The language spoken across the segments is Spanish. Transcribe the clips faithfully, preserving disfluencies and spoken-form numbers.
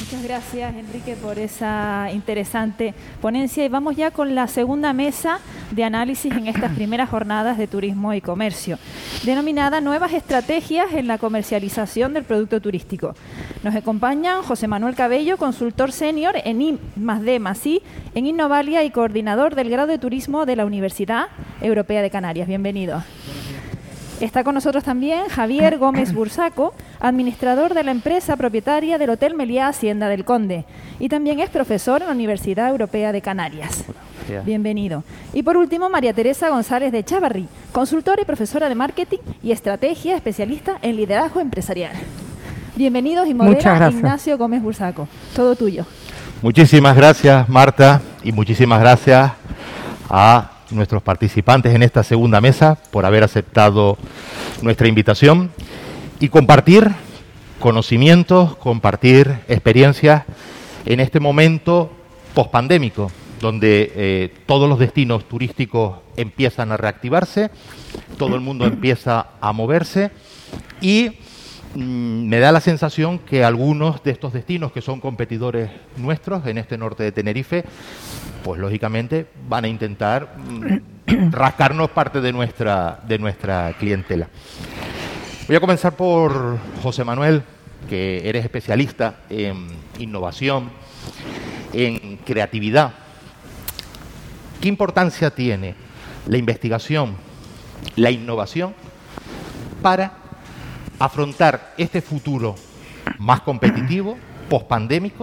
Muchas gracias, Enrique, por esa interesante ponencia. Y vamos ya con la segunda mesa de análisis en estas primeras jornadas de turismo y comercio, denominada Nuevas Estrategias en la Comercialización del Producto Turístico. Nos acompañan José Manuel Cabello, consultor senior en I más D más I, en Innovalia y coordinador del grado de turismo de la Universidad Europea de Canarias. Bienvenido. Está con nosotros también Javier Gómez Bursaco, administrador de la empresa propietaria del Hotel Meliá Hacienda del Conde, y también es profesor en la Universidad Europea de Canarias. Hola. Bienvenido. Y por último, María Teresa González de Chavarri, consultora y profesora de marketing y estrategia, especialista en liderazgo empresarial. Bienvenidos y modera Ignacio Gómez Bursaco. Todo tuyo. Muchísimas gracias, Marta, y muchísimas gracias a nuestros participantes en esta segunda mesa por haber aceptado nuestra invitación y compartir conocimientos, compartir experiencias en este momento pospandémico, donde eh, todos los destinos turísticos empiezan a reactivarse, todo el mundo empieza a moverse y mm, me da la sensación que algunos de estos destinos que son competidores nuestros en este norte de Tenerife, pues lógicamente van a intentar mmm, rascarnos parte de nuestra, de nuestra clientela. Voy a comenzar por José Manuel, que eres especialista en innovación, en creatividad. ¿Qué importancia tiene la investigación, la innovación para afrontar este futuro más competitivo, pospandémico,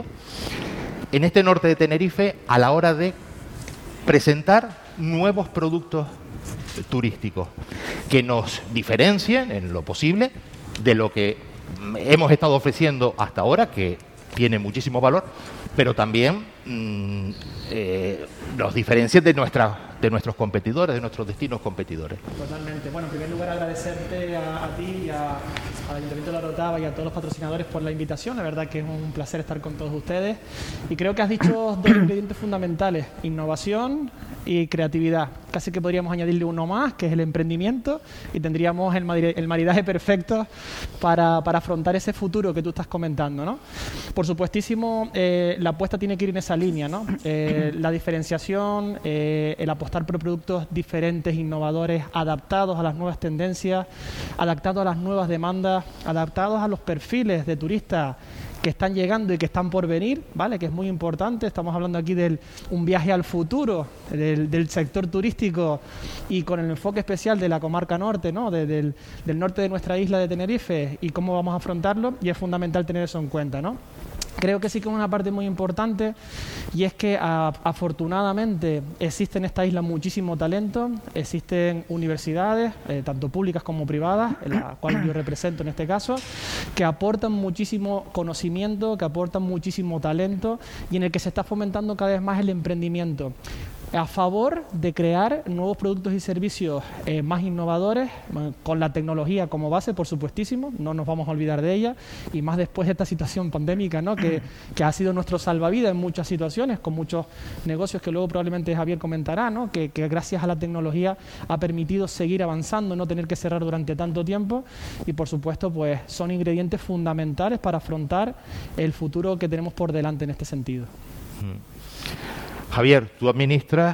en este norte de Tenerife a la hora de presentar nuevos productos turísticos que nos diferencien en lo posible de lo que hemos estado ofreciendo hasta ahora, que tiene muchísimo valor, pero también mmm, eh, nos diferencien de, nuestra, de nuestros competidores, de nuestros destinos competidores. Totalmente. Bueno, en primer lugar agradecerte a, a ti y a, al Ayuntamiento de La Orotava y a todos los patrocinadores por la invitación. La verdad que es un placer estar con todos ustedes. Y creo que has dicho dos ingredientes fundamentales: innovación y creatividad. Casi que podríamos añadirle uno más, que es el emprendimiento, y tendríamos el, el maridaje perfecto para, para afrontar ese futuro que tú estás comentando, ¿no? Por supuestísimo, eh, la apuesta tiene que ir en esa línea, ¿no? Eh, la diferenciación, eh, el apostar por productos diferentes, innovadores, adaptados a las nuevas tendencias, adaptados a las nuevas demandas, adaptados a los perfiles de turistas que están llegando y que están por venir, ¿vale? Que es muy importante. Estamos hablando aquí de un viaje al futuro del, del sector turístico y con el enfoque especial de la comarca norte, ¿no? De, del, del norte de nuestra isla de Tenerife, y cómo vamos a afrontarlo, y es fundamental tener eso en cuenta, ¿no? Creo que sí que es una parte muy importante, y es que a, afortunadamente existe en esta isla muchísimo talento, existen universidades, eh, tanto públicas como privadas, en las cuales yo represento en este caso, que aportan muchísimo conocimiento, que aportan muchísimo talento, y en el que se está fomentando cada vez más el emprendimiento, a favor de crear nuevos productos y servicios eh, más innovadores, con la tecnología como base, por supuestísimo, no nos vamos a olvidar de ella, y más después de esta situación pandémica, ¿no? que, que ha sido nuestro salvavidas en muchas situaciones, con muchos negocios que luego probablemente Javier comentará, ¿no? que, que gracias a la tecnología ha permitido seguir avanzando, no tener que cerrar durante tanto tiempo, y por supuesto pues son ingredientes fundamentales para afrontar el futuro que tenemos por delante en este sentido. Mm. Javier, tú administras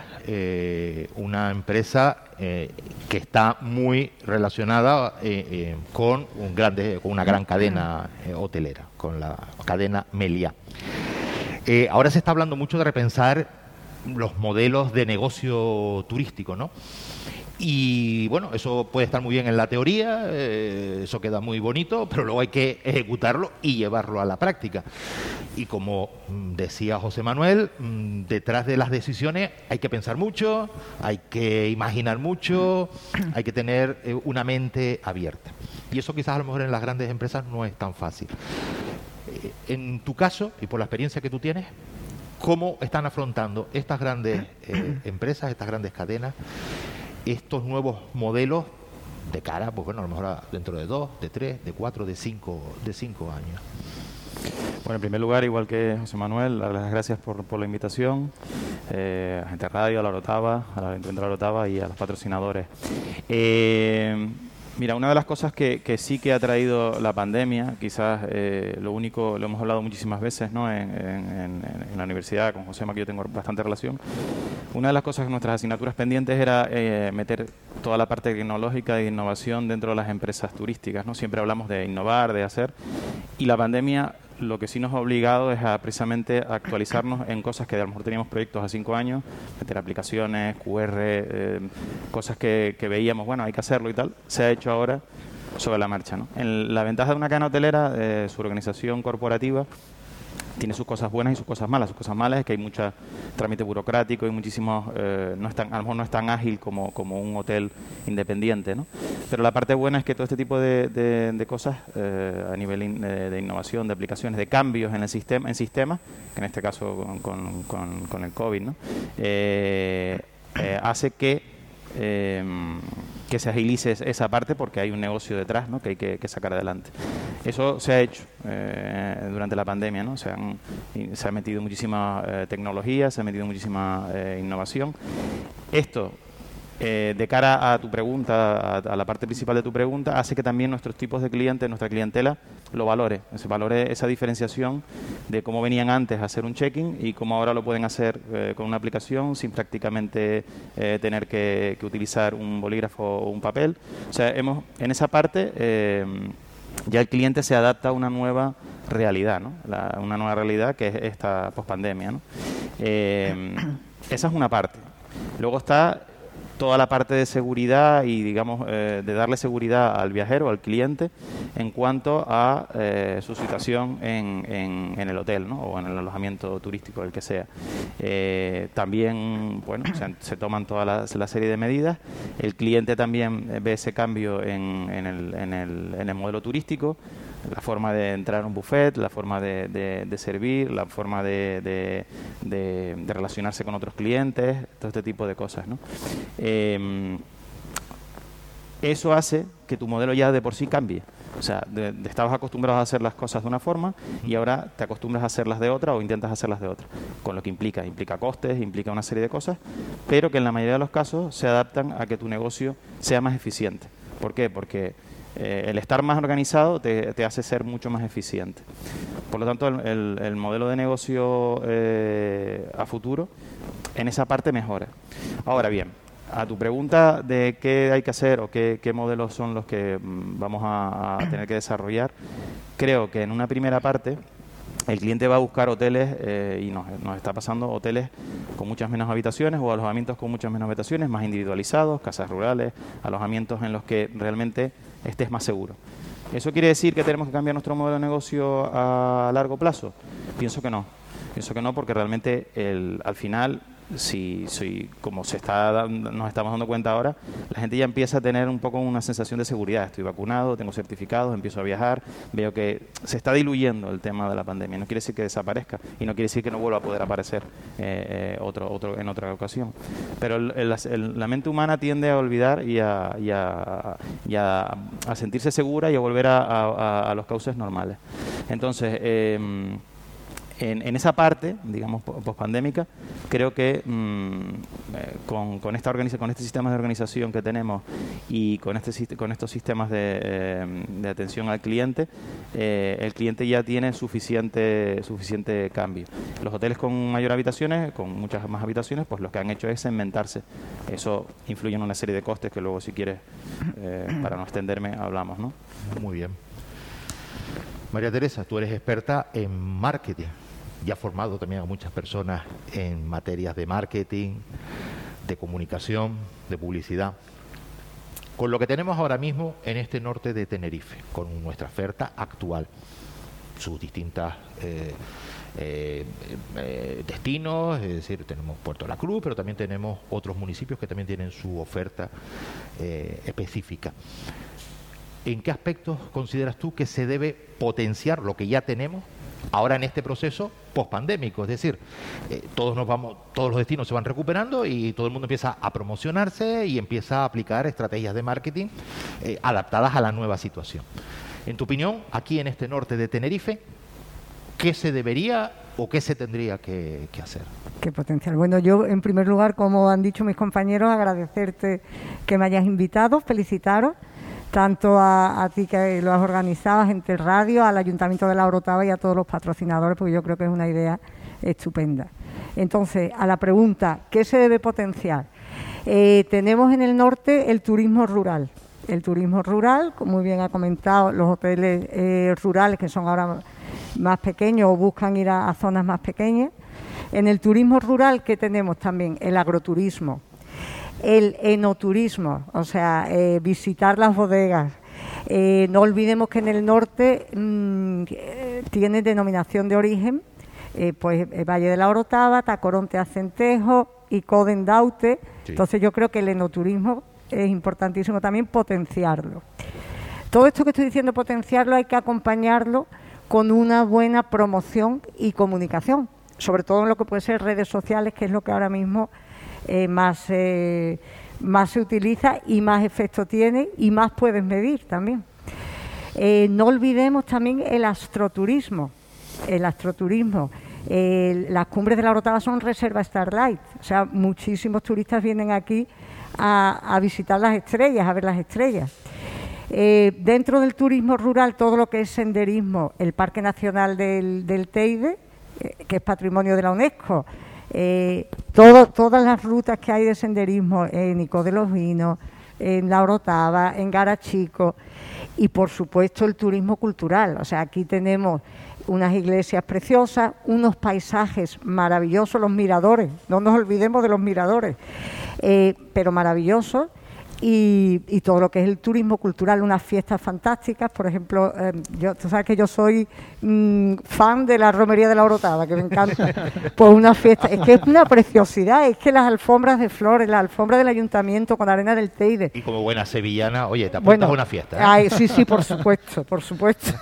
eh, una empresa eh, que está muy relacionada eh, eh, con, un grande, con una gran cadena eh, hotelera, con la cadena Meliá. Eh, ahora se está hablando mucho de repensar los modelos de negocio turístico, ¿no? Y bueno, eso puede estar muy bien en la teoría, eh, eso queda muy bonito, pero luego hay que ejecutarlo y llevarlo a la práctica. Y como decía José Manuel, detrás de las decisiones hay que pensar mucho, hay que imaginar mucho, hay que tener eh, una mente abierta. Y eso quizás a lo mejor en las grandes empresas no es tan fácil. Eh, en tu caso, y por la experiencia que tú tienes, ¿cómo están afrontando estas grandes eh, empresas, estas grandes cadenas, estos nuevos modelos de cara, pues bueno, a lo mejor dentro de dos, de tres, de cuatro, de cinco, de cinco años? Bueno, en primer lugar, igual que José Manuel, dar las gracias por, por la invitación, eh, a Gente Radio, a La Orotava, a la Ayuntamiento de La Orotava y a los patrocinadores. Eh, Mira, una de las cosas que, que sí que ha traído la pandemia, quizás eh, lo único, lo hemos hablado muchísimas veces, ¿no? en, en, en la universidad, con Josema, que yo tengo bastante relación, una de las cosas que nuestras asignaturas pendientes era eh, meter toda la parte tecnológica e innovación dentro de las empresas turísticas, ¿no? Siempre hablamos de innovar, de hacer, y la pandemia lo que sí nos ha obligado es a precisamente actualizarnos en cosas que a lo mejor teníamos proyectos a cinco años, meter aplicaciones, Q R, eh, cosas que, que veíamos, bueno, hay que hacerlo y tal, se ha hecho ahora sobre la marcha, ¿no? En la ventaja de una cadena hotelera, eh, su organización corporativa, tiene sus cosas buenas y sus cosas malas. Sus cosas malas es que hay mucho trámite burocrático y muchísimos, eh, no es tan, a lo mejor no es tan ágil como, como un hotel independiente, ¿no? Pero la parte buena es que todo este tipo de, de, de cosas eh, a nivel in, de, de innovación, de aplicaciones, de cambios en el sistema, en sistemas, que en este caso con, con, con, con el COVID, ¿no? eh, eh, hace que eh, que se agilice esa parte porque hay un negocio detrás, ¿no? que hay que, que sacar adelante. Eso se ha hecho eh, durante la pandemia, ¿no? Se, han, se ha metido muchísima eh, tecnología, se ha metido muchísima eh, innovación. Esto, eh, de cara a tu pregunta, a, a la parte principal de tu pregunta, hace que también nuestros tipos de clientes, nuestra clientela, lo valore, se valore esa diferenciación de cómo venían antes a hacer un check-in y cómo ahora lo pueden hacer eh, con una aplicación sin prácticamente eh, tener que, que utilizar un bolígrafo o un papel. O sea, hemos en esa parte eh, ya el cliente se adapta a una nueva realidad, ¿no? La, una nueva realidad que es esta pospandemia, ¿no? Eh, esa es una parte. Luego está toda la parte de seguridad y, digamos, eh, de darle seguridad al viajero, al cliente, en cuanto a eh, su situación en, en, en el hotel, ¿no? O en el alojamiento turístico, el que sea. Eh, también, bueno, se, se toman toda la, la serie de medidas. El cliente también ve ese cambio en, en, el, en, el, en el modelo turístico, la forma de entrar a un buffet, la forma de, de, de servir, la forma de, de, de, de relacionarse con otros clientes, todo este tipo de cosas, ¿no? Eh, eso hace que tu modelo ya de por sí cambie. O sea, de, de estabas acostumbrado a hacer las cosas de una forma y ahora te acostumbras a hacerlas de otra o intentas hacerlas de otra, con lo que implica, implica costes, implica una serie de cosas, pero que en la mayoría de los casos se adaptan a que tu negocio sea más eficiente. ¿Por qué? Porque Eh, el estar más organizado te, te hace ser mucho más eficiente. Por lo tanto, el, el, el modelo de negocio eh, a futuro en esa parte mejora. Ahora bien, a tu pregunta de qué hay que hacer o qué, qué modelos son los que mm, vamos a, a tener que desarrollar, creo que en una primera parte el cliente va a buscar hoteles, eh, y nos, nos está pasando hoteles con muchas menos habitaciones o alojamientos con muchas menos habitaciones, más individualizados, casas rurales, alojamientos en los que realmente estés más seguro. ¿Eso quiere decir que tenemos que cambiar nuestro modelo de negocio a largo plazo? Pienso que no. Pienso que no, porque realmente el, al final, si, si como se está dando, nos estamos dando cuenta ahora, la gente ya empieza a tener un poco una sensación de seguridad. Estoy vacunado, tengo certificados, empiezo a viajar, veo que se está diluyendo el tema de la pandemia. No quiere decir que desaparezca y no quiere decir que no vuelva a poder aparecer eh, eh, otro, otro, en otra ocasión. Pero el, el, el, la mente humana tiende a olvidar y a, y a, y a, a sentirse segura y a volver a, a, a los cauces normales. Entonces, eh, En, en esa parte, digamos, pospandémica, creo que mmm, eh, con, con, esta organiza con este sistema de organización que tenemos y con, este, con estos sistemas de, eh, de atención al cliente, eh, el cliente ya tiene suficiente, suficiente cambio. Los hoteles con mayor habitaciones, con muchas más habitaciones, pues lo que han hecho es segmentarse. Eso influye en una serie de costes que luego, si quieres, eh, para no extenderme, hablamos, ¿no? Muy bien. María Teresa, tú eres experta en marketing y has formado también a muchas personas en materias de marketing, de comunicación, de publicidad. Con lo que tenemos ahora mismo en este norte de Tenerife, con nuestra oferta actual, sus distintas eh, eh, eh, destinos, es decir, tenemos Puerto La Cruz, pero también tenemos otros municipios que también tienen su oferta eh, específica. ¿En qué aspectos consideras tú que se debe potenciar lo que ya tenemos ahora en este proceso pospandémico? Es decir, eh, todos nos vamos, todos los destinos se van recuperando y todo el mundo empieza a promocionarse y empieza a aplicar estrategias de marketing eh, adaptadas a la nueva situación. En tu opinión, aquí en este norte de Tenerife, ¿qué se debería o qué se tendría que, que hacer? Qué potencial. Bueno, yo en primer lugar, como han dicho mis compañeros, agradecerte que me hayas invitado, felicitaros. tanto a, a ti que lo has organizado, a Gente Radio, al Ayuntamiento de La Orotava y a todos los patrocinadores, porque yo creo que es una idea estupenda. Entonces, a la pregunta, ¿qué se debe potenciar? Eh, tenemos en el norte el turismo rural. El turismo rural, como muy bien ha comentado, los hoteles eh, rurales que son ahora más pequeños o buscan ir a, a zonas más pequeñas. En el turismo rural, ¿qué tenemos también? El agroturismo. El enoturismo, o sea, eh, visitar las bodegas. Eh, no olvidemos que en el norte mmm, tiene denominación de origen, eh, pues el Valle de la Orotava, Tacoronte Acentejo y Codendaute. Sí. Entonces yo creo que el enoturismo es importantísimo también potenciarlo. Todo esto que estoy diciendo, potenciarlo, hay que acompañarlo con una buena promoción y comunicación, sobre todo en lo que puede ser redes sociales, que es lo que ahora mismo Eh, más, eh, más se utiliza y más efecto tiene y más puedes medir también. Eh, no olvidemos también el astroturismo. El astroturismo. Eh, las cumbres de la Orotava son reserva Starlight, o sea, muchísimos turistas vienen aquí a, a visitar las estrellas, a ver las estrellas. Eh, dentro del turismo rural, todo lo que es senderismo, el Parque Nacional del, del Teide, eh, que es patrimonio de la UNESCO. Eh, todo, todas las rutas que hay de senderismo en Ico de los Vinos, en La Orotava, en Garachico y por supuesto el turismo cultural. O sea, aquí tenemos unas iglesias preciosas, unos paisajes maravillosos, los miradores, no nos olvidemos de los miradores, eh, pero maravillosos. Y, y todo lo que es el turismo cultural, unas fiestas fantásticas. Por ejemplo, eh, yo, tú sabes que yo soy mmm, fan de la romería de la Orotava, que me encanta. Pues una fiesta, es que es una preciosidad, es que las alfombras de flores, las alfombras del ayuntamiento con arena del Teide. Y como buena sevillana, oye, te apuntas bueno, a una fiesta, ¿eh? Ay, sí, sí, por supuesto, por supuesto.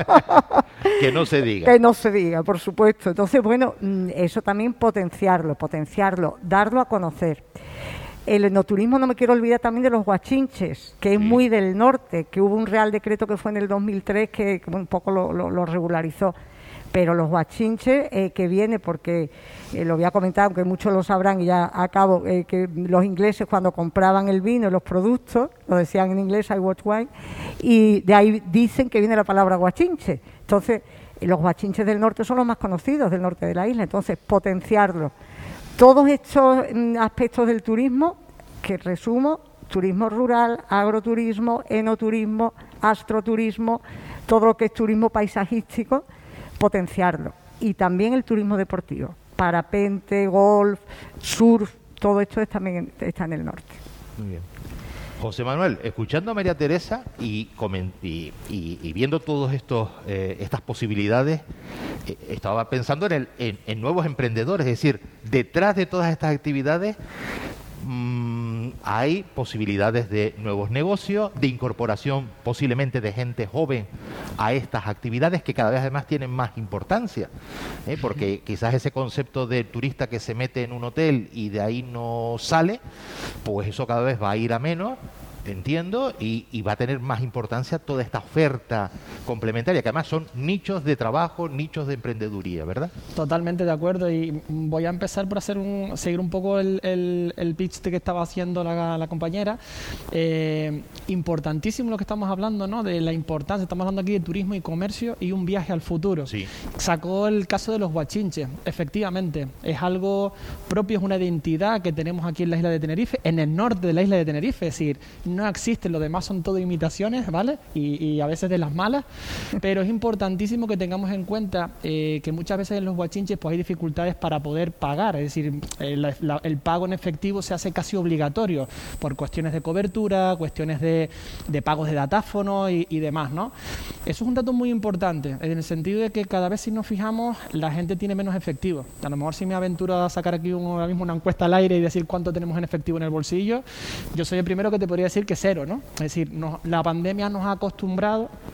Que no se diga. Que no se diga, por supuesto. Entonces, bueno, eso también potenciarlo, potenciarlo, darlo a conocer. El enoturismo, no me quiero olvidar también de los guachinches, que es sí. muy del norte, que hubo un real decreto que fue en el dos mil tres que un poco lo, lo, lo regularizó. Pero los guachinches, eh, que viene porque, eh, lo voy a comentar, aunque muchos lo sabrán y ya acabo, eh, que los ingleses cuando compraban el vino y los productos, lo decían en inglés, I watch wine, y de ahí dicen que viene la palabra guachinche. Entonces, eh, los guachinches del norte son los más conocidos del norte de la isla, entonces potenciarlos. Todos estos aspectos del turismo, que resumo, turismo rural, agroturismo, enoturismo, astroturismo, todo lo que es turismo paisajístico, potenciarlo. Y también el turismo deportivo, parapente, golf, surf, todo esto es también está en el norte. Muy bien. José Manuel, escuchando a María Teresa y, y, y, y viendo todas eh, estas posibilidades, eh, estaba pensando en, el, en, en nuevos emprendedores, es decir, detrás de todas estas actividades mmm, hay posibilidades de nuevos negocios, de incorporación posiblemente de gente joven a estas actividades que cada vez además tienen más importancia, ¿eh? Porque quizás ese concepto de turista que se mete en un hotel y de ahí no sale, pues eso cada vez va a ir a menos, entiendo, y, y va a tener más importancia toda esta oferta complementaria, que además son nichos de trabajo, nichos de emprendeduría, ¿verdad? Totalmente de acuerdo, y voy a empezar por hacer un, seguir un poco el, el, el pitch que estaba haciendo la, la compañera. Eh, importantísimo lo que estamos hablando, ¿no? De la importancia, estamos hablando aquí de turismo y comercio y un viaje al futuro. Sí. Sacó el caso de los guachinches, efectivamente, es algo propio, es una identidad que tenemos aquí en la isla de Tenerife, en el norte de la isla de Tenerife, es decir, no existen, lo demás son todo imitaciones, ¿vale? Y, y a veces de las malas, pero es importantísimo que tengamos en cuenta eh, que muchas veces en los guachinches pues hay dificultades para poder pagar, es decir, el, la, el pago en efectivo se hace casi obligatorio por cuestiones de cobertura, cuestiones de, de pagos de datáfono y, y demás, ¿no? Eso es un dato muy importante, en el sentido de que cada vez si nos fijamos, la gente tiene menos efectivo. A lo mejor si me aventuro a sacar aquí un, ahora mismo una encuesta al aire y decir cuánto tenemos en efectivo en el bolsillo, yo soy el primero que te podría decir que cero, ¿no? Es decir, nos, la pandemia nos ha acostumbrado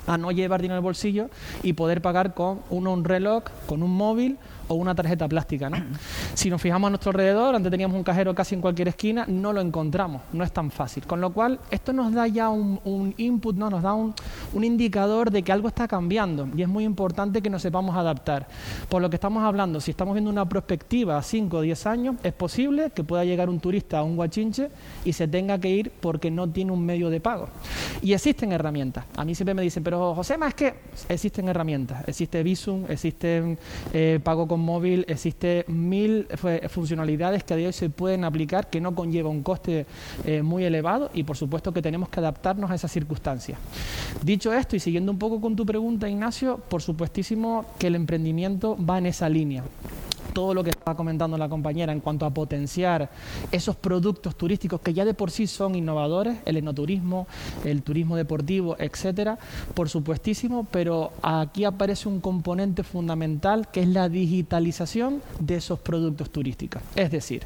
a no llevar dinero en el bolsillo y poder pagar con uno un reloj, con un móvil o una tarjeta plástica, ¿no? Si nos fijamos a nuestro alrededor, antes teníamos un cajero casi en cualquier esquina, no lo encontramos, no es tan fácil. Con lo cual, esto nos da ya un, un input, ¿no? Nos da un, un indicador de que algo está cambiando y es muy importante que nos sepamos adaptar. Por lo que estamos hablando, si estamos viendo una perspectiva a cinco o diez años, es posible que pueda llegar un turista a un Guachinche y se tenga que ir porque no tiene un medio de pago. Y existen herramientas. A mí siempre me dicen, pero Josema, es que existen herramientas. Existe Bizum, existen eh, pago con móvil, existe mil funcionalidades que a día de hoy se pueden aplicar, que no conlleva un coste eh, muy elevado y por supuesto que tenemos que adaptarnos a esas circunstancias. Dicho esto y siguiendo un poco con tu pregunta, Ignacio, por supuestísimo que el emprendimiento va en esa línea. Todo lo que estaba comentando la compañera en cuanto a potenciar esos productos turísticos que ya de por sí son innovadores, el enoturismo, el turismo deportivo, etcétera, por supuestísimo, pero aquí aparece un componente fundamental que es la digitalización de esos productos turísticos. Es decir,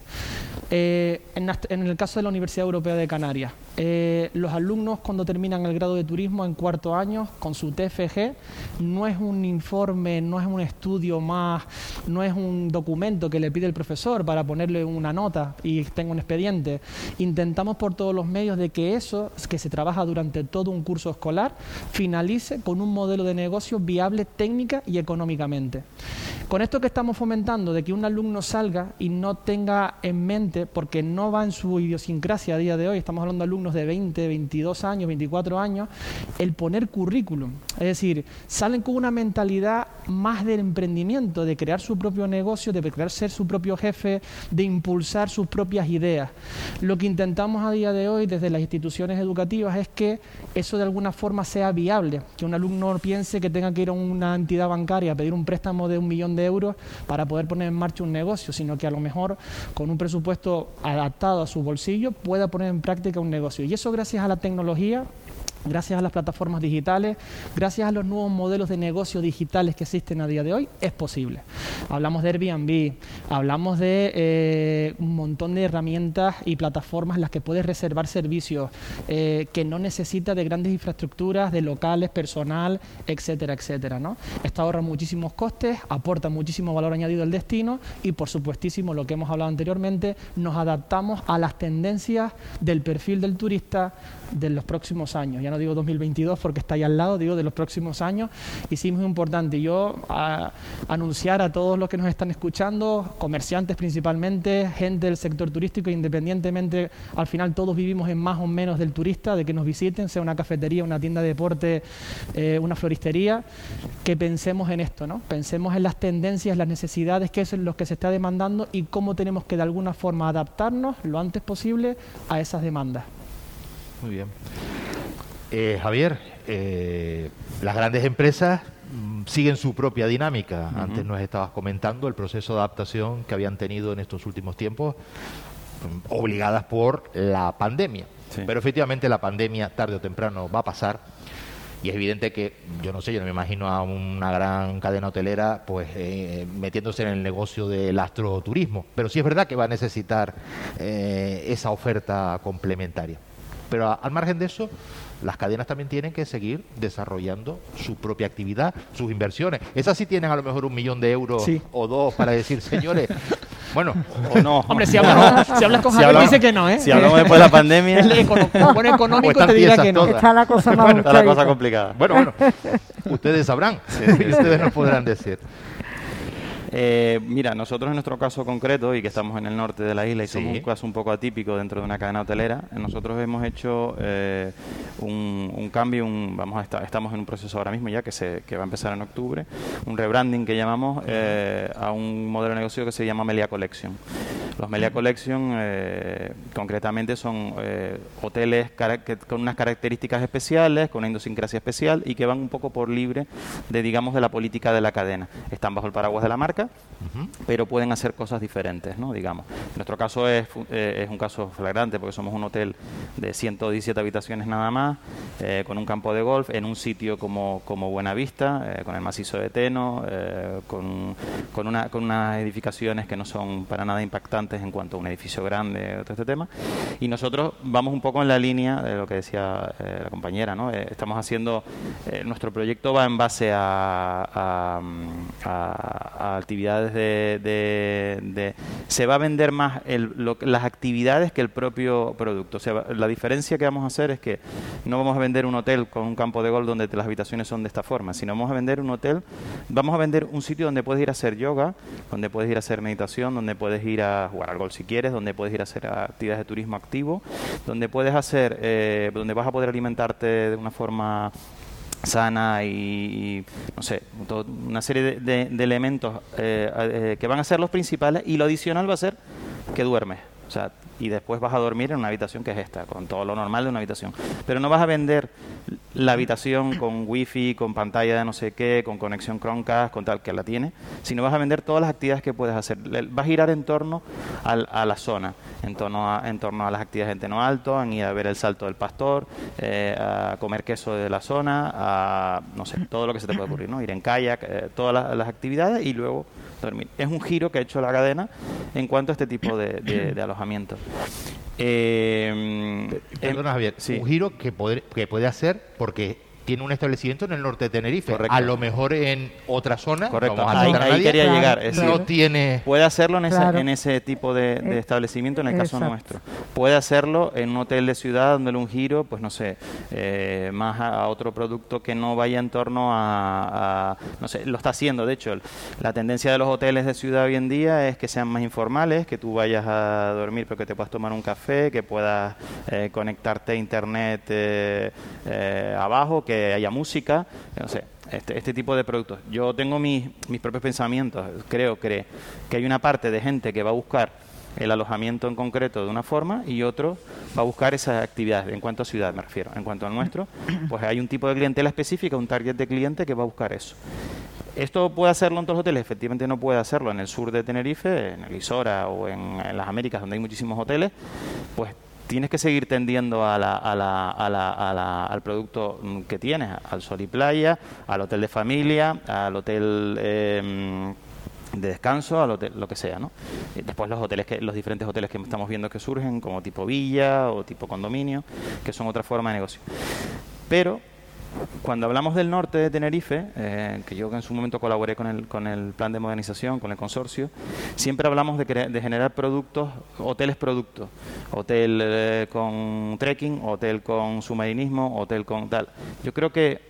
eh, en, en el caso de la Universidad Europea de Canarias, eh, los alumnos cuando terminan el grado de turismo en cuarto año con su T F G, no es un informe, no es un estudio más, no es un documento que le pide el profesor para ponerle una nota y tenga un expediente. Intentamos por todos los medios de que eso, que se trabaja durante todo un curso escolar, finalice con un modelo de negocio viable técnica y económicamente. Con esto que estamos fomentando de que un alumno salga y no tenga en mente, porque no va en su idiosincrasia a día de hoy, estamos hablando de alumnos de veinte, veintidós años, veinticuatro años, el poner currículum. Es decir, salen con una mentalidad más del emprendimiento, de crear su propio negocio, de crear ser su propio jefe, de impulsar sus propias ideas. Lo que intentamos a día de hoy desde las instituciones educativas es que eso de alguna forma sea viable, que un alumno piense que tenga que ir a una entidad bancaria a pedir un préstamo de un millón de euros para poder poner en marcha un negocio, sino que a lo mejor con un presupuesto adaptado a su bolsillo pueda poner en práctica un negocio. Y eso gracias a la tecnología, gracias a las plataformas digitales, gracias a los nuevos modelos de negocio digitales que existen a día de hoy, es posible. Hablamos de Airbnb, hablamos de eh, un montón de herramientas y plataformas en las que puedes reservar servicios, eh, que no necesita de grandes infraestructuras, de locales, personal, etcétera, etcétera, ¿no? Esto ahorra muchísimos costes, aporta muchísimo valor añadido al destino y, por supuestísimo, lo que hemos hablado anteriormente, nos adaptamos a las tendencias del perfil del turista de los próximos años. Ya no digo dos mil veintidós porque está ahí al lado, digo de los próximos años. Y sí, es muy importante yo a, anunciar a todos los que nos están escuchando, comerciantes principalmente, gente del sector turístico, independientemente, al final todos vivimos en más o menos del turista, de que nos visiten, sea una cafetería, una tienda de deporte, eh, una floristería, que pensemos en esto, ¿no? Pensemos en las tendencias, las necesidades, qué es lo que se está demandando y cómo tenemos que de alguna forma adaptarnos lo antes posible a esas demandas. Muy bien. Eh, Javier, eh, las grandes empresas mm, siguen su propia dinámica. Uh-huh. Antes nos estabas comentando el proceso de adaptación que habían tenido en estos últimos tiempos, mm, obligadas por la pandemia. Sí. Pero efectivamente la pandemia tarde o temprano va a pasar y es evidente que, yo no sé, yo no me imagino a una gran cadena hotelera pues eh, metiéndose en el negocio del astroturismo, pero sí es verdad que va a necesitar eh, esa oferta complementaria. Pero a, al margen de eso, las cadenas también tienen que seguir desarrollando su propia actividad, sus inversiones. Esas sí tienen a lo mejor un millón de euros sí. o dos para decir, señores, bueno, o no. Hombre, si hablas, si hablas con si Javier, hablamos, dice que no, ¿eh? Si hablamos después de la pandemia... El econo- buen económico te dirá que no. Todas. Está la cosa más bueno, está la cosa complicada. Bueno, bueno, ustedes sabrán, sí, sí, ustedes nos podrán decir. Eh, mira, nosotros en nuestro caso concreto, y que estamos en el norte de la isla y sí. somos un caso un poco atípico dentro de una cadena hotelera, nosotros hemos hecho eh, un, un cambio, un, vamos a estar, estamos en un proceso ahora mismo ya que, se, que va a empezar en octubre, un rebranding que llamamos eh, a un modelo de negocio que se llama Meliá Collection. Los Meliá Collection eh, concretamente son eh, hoteles que, con unas características especiales, con una idiosincrasia especial y que van un poco por libre de, digamos, de la política de la cadena. Están bajo el paraguas de la marca, Uh-huh. pero pueden hacer cosas diferentes, ¿no? Digamos. En nuestro caso es, eh, es un caso flagrante porque somos un hotel de ciento diecisiete habitaciones nada más, eh, con un campo de golf, en un sitio como, como Buenavista, eh, con el macizo de Teno, eh, con, con, una, con unas edificaciones que no son para nada impactantes importantes en cuanto a un edificio grande, todo este tema. Y nosotros vamos un poco en la línea de lo que decía eh, la compañera, ¿no? Eh, estamos haciendo, eh, nuestro proyecto va en base a, a, a, a actividades de, de, de... Se va a vender más el, lo, las actividades que el propio producto. O sea, la diferencia que vamos a hacer es que no vamos a vender un hotel con un campo de golf donde las habitaciones son de esta forma, sino vamos a vender un hotel, vamos a vender un sitio donde puedes ir a hacer yoga, donde puedes ir a hacer meditación, donde puedes ir a jugar al golf si quieres, donde puedes ir a hacer actividades de turismo activo, donde puedes hacer, eh, donde vas a poder alimentarte de una forma sana y, y no sé, todo, una serie de, de, de elementos eh, eh, que van a ser los principales, y lo adicional va a ser que duermes. O sea, y después vas a dormir en una habitación que es esta, con todo lo normal de una habitación. Pero no vas a vender la habitación con wifi, con pantalla de no sé qué, con conexión Chromecast, con tal que la tiene, sino vas a vender todas las actividades que puedes hacer. Vas a girar en torno al, a la zona, en torno a, en torno a las actividades en Teno Alto, en ir a ver el Salto del Pastor, eh, a comer queso de la zona, a, no sé, todo lo que se te puede ocurrir, ¿no? Ir en kayak, eh, todas las, las actividades y luego dormir. Es un giro que ha hecho la cadena en cuanto a este tipo de, de, de alojamiento. Eh, Perdona, Javier, sí. Un giro que, poder, que puede hacer porque tiene un establecimiento en el norte de Tenerife. Correcto. A lo mejor en otra zona, correcto, no vamos a ahí, citar a ahí nadie, quería Claro, llegar. Es claro. no tiene... Puede hacerlo en ese, Claro. en ese tipo de, de Eh, establecimiento, en el caso exacto. nuestro. Puede hacerlo en un hotel de ciudad, dándole un giro, pues no sé, eh, más a, a otro producto que no vaya en torno a, a, no sé, lo está haciendo. De hecho, el- la tendencia de los hoteles de ciudad hoy en día es que sean más informales, que tú vayas a dormir pero que te puedas tomar un café, que puedas eh, conectarte a internet eh, eh, abajo, que haya música, no sé. Este, este tipo de productos. Yo tengo mis, mis propios pensamientos. Creo que, que hay una parte de gente que va a buscar el alojamiento en concreto de una forma y otro va a buscar esas actividades. En cuanto a ciudad me refiero. En cuanto al nuestro, pues hay un tipo de clientela específica, un target de cliente que va a buscar eso. ¿Esto puede hacerlo en todos los hoteles? Efectivamente no puede hacerlo en el sur de Tenerife, en el Isora o en, en las Américas, donde hay muchísimos hoteles. Pues tienes que seguir tendiendo a la, a la, a la, a la, al producto mm, que tienes, al sol y playa, al hotel de familia, al hotel eh, de descanso, al hotel, lo que sea, ¿no? Y después los hoteles, que los diferentes hoteles que estamos viendo que surgen, como tipo villa o tipo condominio, que son otra forma de negocio. Pero cuando hablamos del norte de Tenerife, eh, que yo en su momento colaboré con el, con el plan de modernización, con el consorcio, siempre hablamos de, cre- de generar productos, hoteles productos, hotel eh, con trekking, hotel con submarinismo, hotel con tal. Yo creo que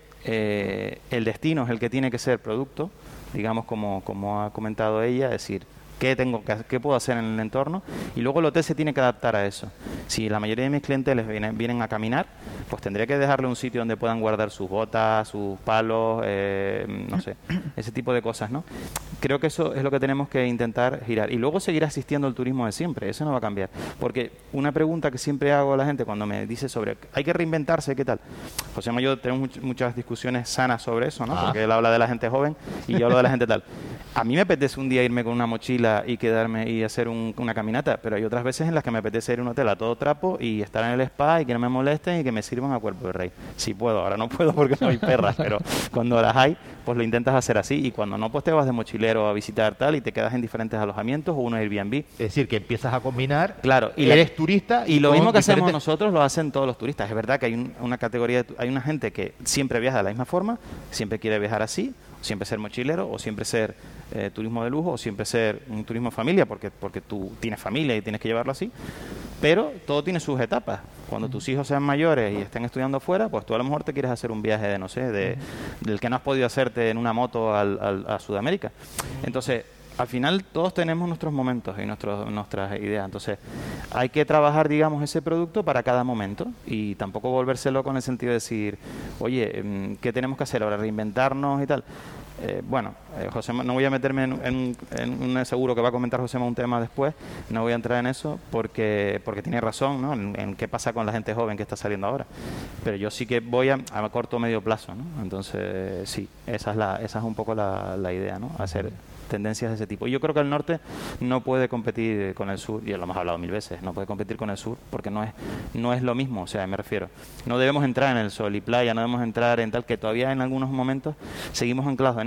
eh, el destino es el que tiene que ser producto, digamos como, como ha comentado ella, es decir, ¿qué tengo que, qué puedo hacer en el entorno? Y luego el hotel se tiene que adaptar a eso. Si la mayoría de mis clientes vienen, vienen a caminar, pues tendría que dejarle un sitio donde puedan guardar sus botas, sus palos, eh, no sé, ese tipo de cosas, ¿no? Creo que eso es lo que tenemos que intentar girar. Y luego seguir asistiendo al turismo de siempre, eso no va a cambiar. Porque una pregunta que siempre hago a la gente cuando me dice sobre, hay que reinventarse, ¿qué tal? José y yo tenemos much- muchas discusiones sanas sobre eso, ¿no? Ah. Porque él habla de la gente joven y yo hablo de la gente tal. A mí me apetece un día irme con una mochila y quedarme y hacer un- una caminata, pero hay otras veces en las que me apetece ir a un hotel a todo trapo y estar en el spa y que no me molesten y que me sirvan a cuerpo de rey. Si puedo, ahora no puedo porque no hay perras, pero cuando las hay, pues lo intentas hacer así, y cuando no, pues te vas de mochilero a visitar tal y te quedas en diferentes alojamientos o uno Airbnb. Es decir, que empiezas a combinar, Claro, y la- eres turista Y lo con mismo que hacemos diferentes- nosotros lo hacen todos los turistas. Es verdad que hay un- una categoría, de tu- hay una gente que siempre viaja de la misma forma, siempre quiere viajar así, siempre ser mochilero, o siempre ser eh, turismo de lujo, o siempre ser un turismo de familia, porque, porque tú tienes familia y tienes que llevarlo así. Pero todo tiene sus etapas. Cuando tus hijos sean mayores y estén estudiando afuera, pues tú a lo mejor te quieres hacer un viaje de, no sé, de, del que no has podido hacerte en una moto al, al- a Sudamérica. Entonces, al final todos tenemos nuestros momentos y nuestros, nuestras ideas. Entonces, hay que trabajar, digamos, ese producto para cada momento y tampoco volvérselo con el sentido de decir, oye, mm, ¿qué tenemos que hacer ahora? ¿Reinventarnos y tal? Eh, bueno, eh, Josema, no voy a meterme en, en- en un seguro que va a comentar Josema un tema después, no voy a entrar en eso porque porque tiene razón, ¿no? En, en qué pasa con la gente joven que está saliendo ahora. Pero yo sí que voy a, a corto o medio plazo, ¿no? Entonces, sí, esa es la esa es un poco la, la idea, ¿no? Hacer tendencias de ese tipo. Y yo creo que el norte no puede competir con el sur, y lo hemos hablado mil veces, no puede competir con el sur porque no es no es lo mismo, o sea, me refiero. No debemos entrar en el sol y playa, no debemos entrar en tal, que todavía en algunos momentos seguimos anclados en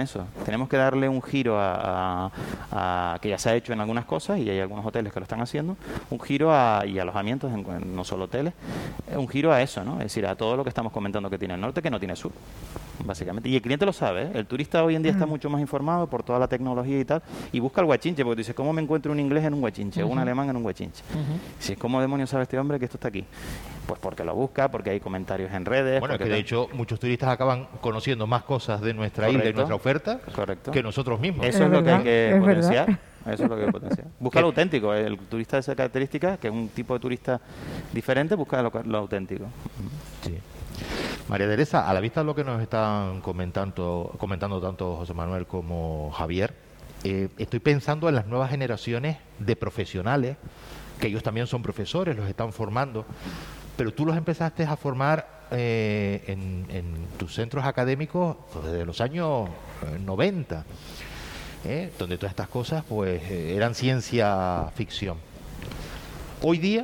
en eso. Tenemos que darle un giro a, a, a que ya se ha hecho en algunas cosas, y hay algunos hoteles que lo están haciendo, un giro a, y alojamientos, en, en no solo hoteles, un giro a eso, ¿no? Es decir, a todo lo que estamos comentando que tiene el norte, que no tiene sur, básicamente. Y el cliente lo sabe, ¿eh? El turista hoy en día está mucho más informado por toda la tecnología y tal, y busca el guachinche, porque dice, ¿cómo me encuentro un inglés en un guachinche? O uh-huh. un alemán en un guachinche. Uh-huh. Si es, ¿cómo demonios sabe este hombre que esto está aquí? Pues porque lo busca, porque hay comentarios en redes. Bueno, es que de hecho muchos turistas acaban conociendo más cosas de nuestra Correcto. isla y nuestra oferta Correcto. que nosotros mismos. Eso es, es lo que hay que es potenciar. Verdad. Eso es lo que hay que potenciar. Busca lo auténtico. El turista de esa característica, que es un tipo de turista diferente, busca lo, lo auténtico. Sí. María Teresa, a la vista de lo que nos están comentando, comentando tanto José Manuel como Javier, eh, estoy pensando en las nuevas generaciones de profesionales, que ellos también son profesores, los están formando, pero tú los empezaste a formar eh, en, en tus centros académicos desde los años eh, noventa, eh, donde todas estas cosas pues eh, eran ciencia ficción. Hoy día,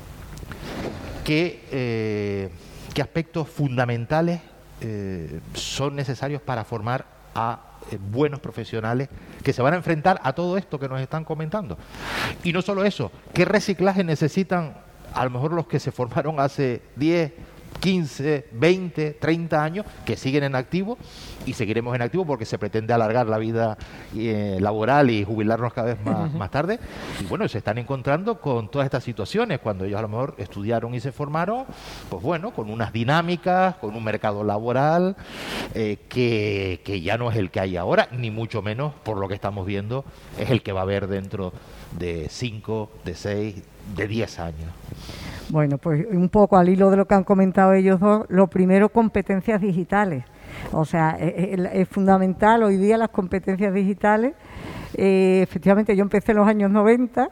¿qué, eh, qué aspectos fundamentales eh, son necesarios para formar a eh, buenos profesionales que se van a enfrentar a todo esto que nos están comentando? Y no solo eso, ¿qué reciclaje necesitan a lo mejor los que se formaron hace diez, quince, veinte, treinta años, que siguen en activo, y seguiremos en activo porque se pretende alargar la vida eh, laboral y jubilarnos cada vez más, más tarde? Y bueno, se están encontrando con todas estas situaciones cuando ellos a lo mejor estudiaron y se formaron, pues bueno, con unas dinámicas, con un mercado laboral eh, que, que ya no es el que hay ahora, ni mucho menos, por lo que estamos viendo, es el que va a haber dentro de cinco, de seis, de diez años. Bueno, pues un poco al hilo de lo que han comentado ellos dos, lo primero, competencias digitales. O sea, es, es fundamental hoy día las competencias digitales. Eh, efectivamente, yo empecé en los años noventa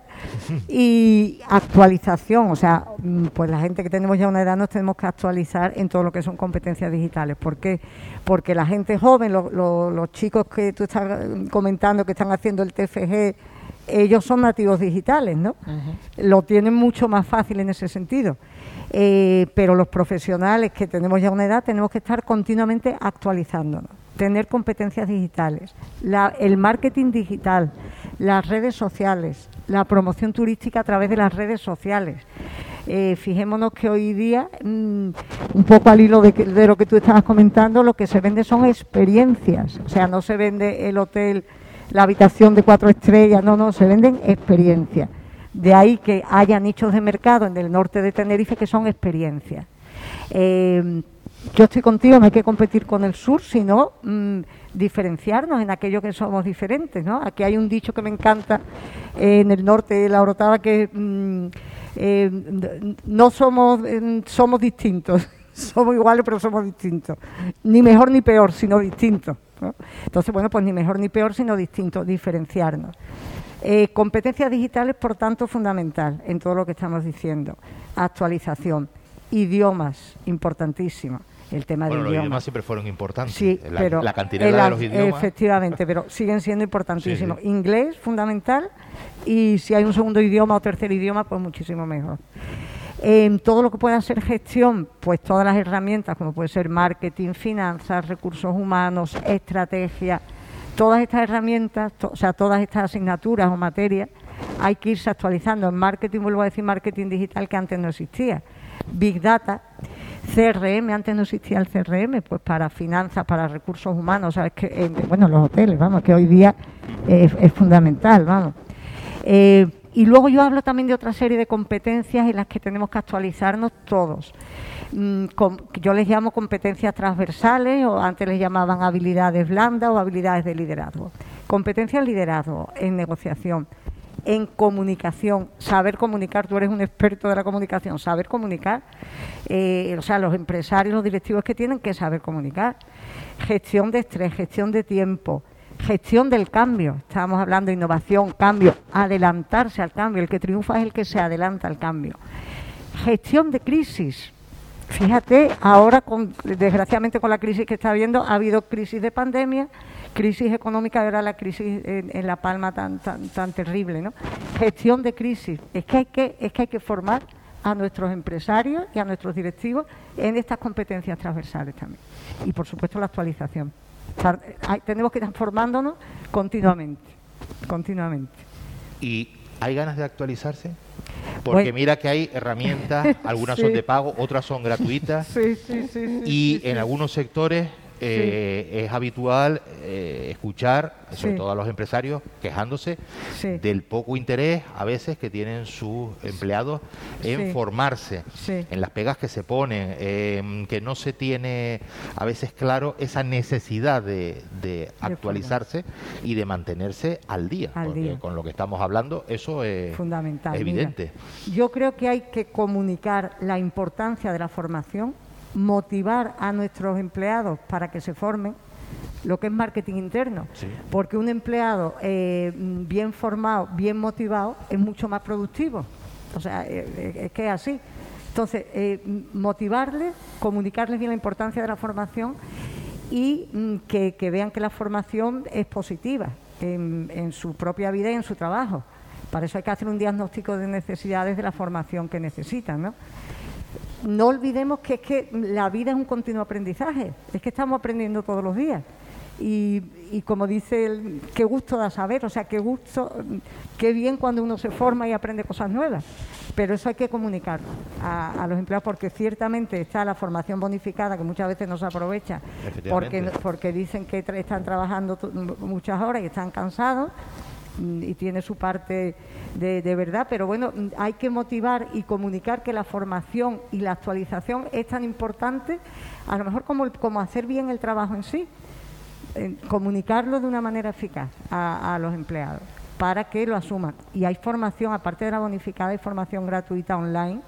y actualización, o sea, pues la gente que tenemos ya una edad nos tenemos que actualizar en todo lo que son competencias digitales. ¿Por qué? Porque la gente joven, lo, lo, los chicos que tú estás comentando que están haciendo el T F G, ellos son nativos digitales, ¿no? Uh-huh. Lo tienen mucho más fácil en ese sentido. Eh, pero los profesionales que tenemos ya una edad tenemos que estar continuamente actualizándonos, tener competencias digitales, la, el marketing digital, las redes sociales, la promoción turística a través de las redes sociales. Eh, fijémonos que hoy día, mmm, un poco al hilo de, que, de lo que tú estabas comentando, lo que se vende son experiencias. O sea, no se vende el hotel, la habitación de cuatro estrellas, no, no, se venden experiencias. De ahí que haya nichos de mercado en el norte de Tenerife que son experiencias. Eh, yo estoy contigo, no hay que competir con el sur, sino mmm, diferenciarnos en aquello que somos diferentes, ¿no? Aquí hay un dicho que me encanta eh, en el norte de la Orotava, que mmm, eh, no somos, eh, somos distintos, somos iguales pero somos distintos, ni mejor ni peor, sino distintos, ¿no? Entonces, bueno, pues ni mejor ni peor, sino distintos, diferenciarnos. Eh, competencias digitales, por tanto, fundamental en todo lo que estamos diciendo. Actualización. Idiomas, importantísimo. El tema bueno, de los idiomas. idiomas siempre fueron importantes. Sí, la, pero la cantidad de los idiomas. Efectivamente, pero siguen siendo importantísimos. Sí, sí. Inglés, fundamental, y si hay un segundo idioma o tercer idioma, pues muchísimo mejor. En todo lo que pueda ser gestión, pues todas las herramientas, como puede ser marketing, finanzas, recursos humanos, estrategia, todas estas herramientas, to, o sea, todas estas asignaturas o materias, hay que irse actualizando. En marketing, vuelvo a decir, marketing digital, que antes no existía. Big Data, C R M, antes no existía el C R M, pues para finanzas, para recursos humanos, ¿sabes? Que, eh, bueno, los hoteles, vamos, que hoy día eh, es fundamental, vamos. Eh, y luego yo hablo también de otra serie de competencias en las que tenemos que actualizarnos todos. Mm, com, yo les llamo competencias transversales, o antes les llamaban habilidades blandas o habilidades de liderazgo. Competencias en liderazgo, en negociación, en comunicación, saber comunicar. Tú eres un experto de la comunicación, saber comunicar. Eh, o sea, los empresarios, los directivos que tienen que saber comunicar. Gestión de estrés, gestión de tiempo, gestión del cambio. Estábamos hablando de innovación, cambio, adelantarse al cambio. El que triunfa es el que se adelanta al cambio. Gestión de crisis. Fíjate, ahora, con, desgraciadamente con la crisis que está habiendo, ha habido crisis de pandemia, crisis económica, y ahora la crisis en, en La Palma tan, tan, tan terrible, ¿no? Gestión de crisis. Es que hay que, es que hay que formar a nuestros empresarios y a nuestros directivos en estas competencias transversales también. Y, por supuesto, la actualización. O sea, hay, tenemos que estar formándonos continuamente, continuamente. ¿Y hay ganas de actualizarse? Porque Bueno. mira que hay herramientas, algunas Sí. son de pago, otras son gratuitas, Sí, sí, sí. sí y sí, sí. en algunos sectores eh, es habitual eh, escuchar, sobre Sí. todo a los empresarios, quejándose Sí. del poco interés a veces que tienen sus empleados en Sí. formarse, Sí. en las pegas que se ponen, eh, que no se tiene a veces claro esa necesidad de, de actualizarse y de mantenerse al día, Al porque día. con lo que estamos hablando eso es Fundamental. evidente. Mira, yo creo que hay que comunicar la importancia de la formación, motivar a nuestros empleados para que se formen, lo que es marketing interno, Sí. porque un empleado eh, bien formado, bien motivado, es mucho más productivo. O sea, eh, eh, es que es así. Entonces, eh, motivarles, comunicarles bien la importancia de la formación y mm, que, que vean que la formación es positiva en, en su propia vida y en su trabajo. Para eso hay que hacer un diagnóstico de necesidades de la formación que necesitan, ¿no? No olvidemos que es que la vida es un continuo aprendizaje, es que estamos aprendiendo todos los días. Y, y como dice él, qué gusto da saber, o sea, qué gusto, qué bien cuando uno se forma y aprende cosas nuevas. Pero eso hay que comunicarlo a, a los empleados, porque ciertamente está la formación bonificada, que muchas veces no se aprovecha, porque, Efectivamente. porque dicen que tra- están trabajando tu- muchas horas y están cansados, mm, y tiene su parte de, de verdad, pero bueno, mm, hay que motivar y comunicar que la formación y la actualización es tan importante, a lo mejor como, el- como hacer bien el trabajo en sí, eh, comunicarlo de una manera eficaz a, a los empleados para que lo asuman. Y hay formación, aparte de la bonificada, hay formación gratuita online,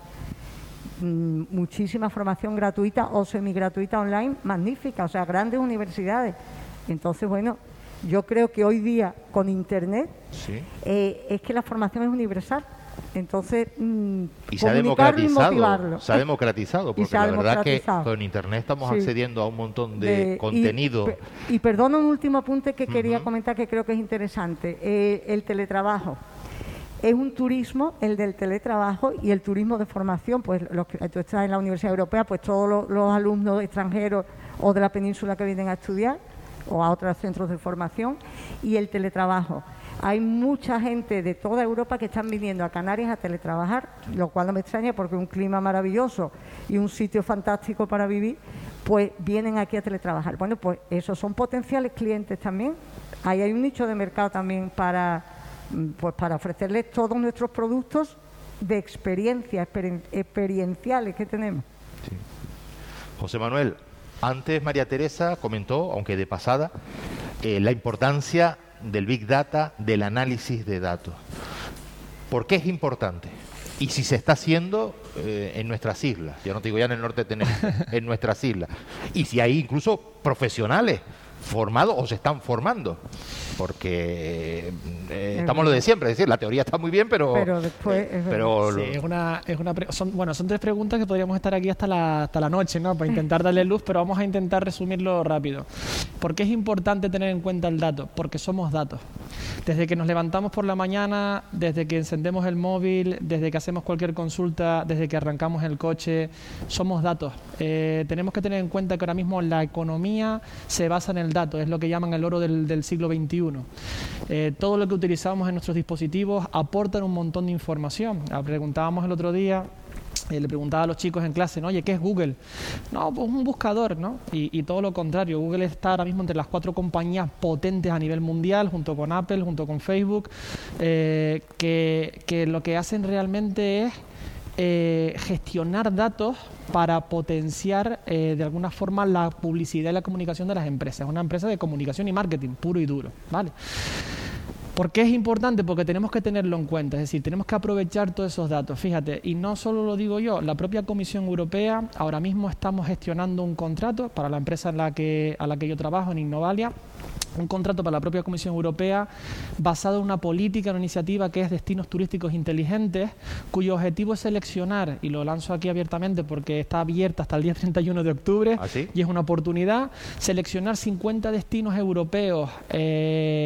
mm, muchísima formación gratuita o semigratuita online, magnífica, o sea, grandes universidades. Entonces, bueno, yo creo que hoy día con Internet Sí. eh, es que la formación es universal. Entonces, mm, Y se ha comunicarlo y democratizado, motivarlo. se ha democratizado, Y porque se ha la verdad que democratizado. con Internet estamos Sí. accediendo a un montón de, De- y contenido. pe- Y, perdona un último apunte que quería Ujú. comentar que creo que es interesante. Eh, el teletrabajo. Es un turismo, el del teletrabajo y el turismo de formación. Pues los que tú estás en la Universidad Europea, pues todos los, los alumnos extranjeros o de la península que vienen a estudiar o a otros centros de formación, y el teletrabajo. Hay mucha gente de toda Europa que están viniendo a Canarias a teletrabajar, lo cual no me extraña porque un clima maravilloso y un sitio fantástico para vivir, pues vienen aquí a teletrabajar. Bueno, pues esos son potenciales clientes también. Ahí hay un nicho de mercado también para, mm, pues para ofrecerles todos nuestros productos de experiencia, experien- experienciales que tenemos. José Manuel, antes María Teresa comentó, aunque de pasada, eh, la importancia del Big Data, del análisis de datos. ¿Por qué es importante? Y si se está haciendo eh, en nuestras islas, ya no te digo ya en el norte de Tenerife, en nuestras islas. Y si hay incluso profesionales formados o se están formando. Porque eh, estamos lo de siempre, es decir, la teoría está muy bien, pero... Pero después, es verdad. pero Sí, es una, es una pre- son, bueno, son tres preguntas que podríamos estar aquí hasta la, hasta la noche, ¿no? Para intentar darle luz, pero vamos a intentar resumirlo rápido. ¿Por qué es importante tener en cuenta el dato? Porque somos datos. Desde que nos levantamos por la mañana, desde que encendemos el móvil, desde que hacemos cualquier consulta, desde que arrancamos el coche, somos datos. Eh, tenemos que tener en cuenta que ahora mismo la economía se basa en el dato, es lo que llaman el oro del, del siglo veintiuno. Eh, todo lo que utilizamos en nuestros dispositivos aportan un montón de información. Ah, preguntábamos el otro día, eh, le preguntaba a los chicos en clase, ¿no? Oye, ¿qué es Google? No, pues un buscador, ¿no? Y, y todo lo contrario, Google está ahora mismo entre las cuatro compañías potentes a nivel mundial, junto con Apple, junto con Facebook, eh, que, que lo que hacen realmente es Eh, gestionar datos para potenciar eh, de alguna forma la publicidad y la comunicación de las empresas. Es una empresa de comunicación y marketing puro y duro, ¿vale? ¿Por qué es importante? Porque tenemos que tenerlo en cuenta, es decir, tenemos que aprovechar todos esos datos. Fíjate, y no solo lo digo yo, la propia Comisión Europea, ahora mismo estamos gestionando un contrato para la empresa en la que, a la que yo trabajo, en Innovalia, un contrato para la propia Comisión Europea basado en una política, una iniciativa que es Destinos Turísticos Inteligentes, cuyo objetivo es seleccionar, y lo lanzo aquí abiertamente porque está abierta hasta el día treinta y uno de octubre, ¿Ah, sí? y es una oportunidad, seleccionar cincuenta destinos europeos eh,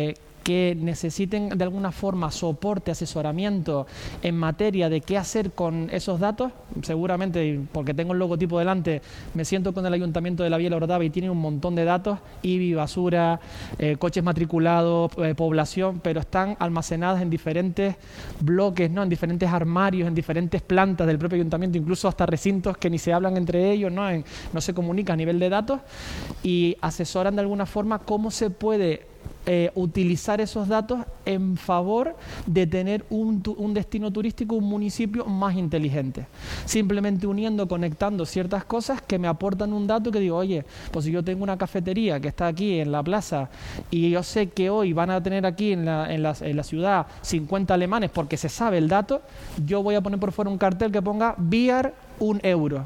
que necesiten de alguna forma soporte, asesoramiento en materia de qué hacer con esos datos, seguramente, porque tengo el logotipo delante, me siento con el Ayuntamiento de la Villa La Orotava y tienen un montón de datos, I B I, basura, eh, coches matriculados, eh, población, pero están almacenadas en diferentes bloques, ¿no? En diferentes armarios, en diferentes plantas del propio Ayuntamiento, incluso hasta recintos que ni se hablan entre ellos, ¿no? En, no se comunican a nivel de datos, y asesoran de alguna forma cómo se puede Eh, utilizar esos datos en favor de tener un, un destino turístico, un municipio más inteligente. Simplemente uniendo, conectando ciertas cosas que me aportan un dato que digo, oye, pues si yo tengo una cafetería que está aquí en la plaza y yo sé que hoy van a tener aquí en la, en la, en la ciudad cincuenta alemanes porque se sabe el dato, yo voy a poner por fuera un cartel que ponga Bier un euro.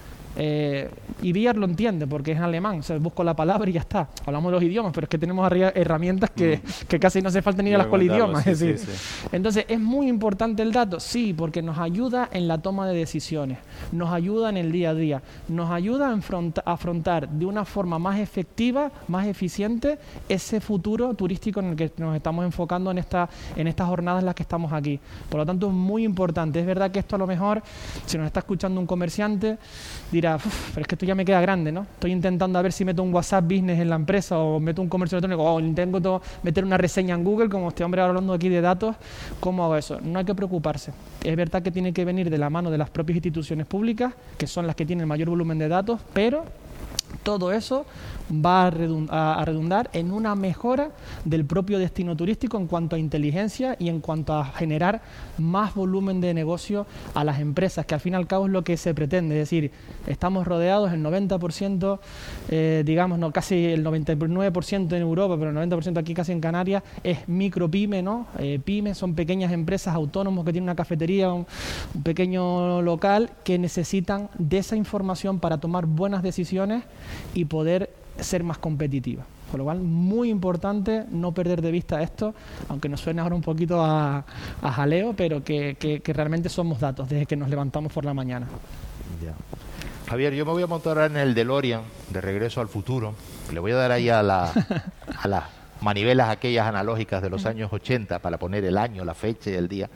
Eh, y Bier lo entiende porque es alemán, o sea, busco la palabra y ya está. Hablamos de los idiomas, pero es que tenemos arriba herramientas que, mm. que casi no hace falta ni ir a la escuela de idiomas. Sí, es decir. Sí, sí. Entonces, ¿es muy importante el dato? Sí, porque nos ayuda en la toma de decisiones, nos ayuda en el día a día, nos ayuda a afrontar, a afrontar de una forma más efectiva, más eficiente, ese futuro turístico en el que nos estamos enfocando en, esta, en estas jornadas en las que estamos aquí. Por lo tanto, es muy importante. Es verdad que esto a lo mejor, si nos está escuchando un comerciante, dirá, pero es que esto ya me queda grande, ¿no? Estoy intentando a ver si meto un WhatsApp Business en la empresa o meto un comercio electrónico o intento meter una reseña en Google, como este hombre ahora hablando aquí de datos. ¿Cómo hago eso? No hay que preocuparse. Es verdad que tiene que venir de la mano de las propias instituciones públicas, que son las que tienen el mayor volumen de datos, pero todo eso va a redundar en una mejora del propio destino turístico en cuanto a inteligencia y en cuanto a generar más volumen de negocio a las empresas, que al fin y al cabo es lo que se pretende. Es decir, estamos rodeados el noventa por ciento, eh, digamos, no, casi el noventa y nueve por ciento en Europa, pero el noventa por ciento aquí casi en Canarias, es micropyme, ¿no? Eh, pymes son pequeñas empresas, autónomos que tienen una cafetería, un, un pequeño local, que necesitan de esa información para tomar buenas decisiones y poder ser más competitiva. Con lo cual, muy importante no perder de vista esto, aunque nos suene ahora un poquito a, a jaleo, pero que, que, que realmente somos datos desde que nos levantamos por la mañana. Ya. Javier, yo me voy a montar ahora en el DeLorean de Regreso al Futuro. Le voy a dar ahí a, la, a las manivelas aquellas analógicas de los años ochenta para poner el año, la fecha y el día.